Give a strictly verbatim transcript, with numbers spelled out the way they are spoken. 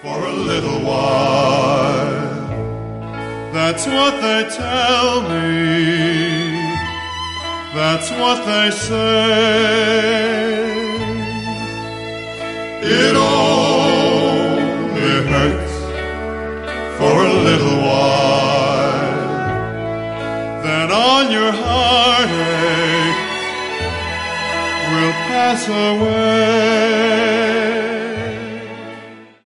for a little while. That's what they tell me, that's what they say. It only hurts for a little while, then all your heartaches will pass away.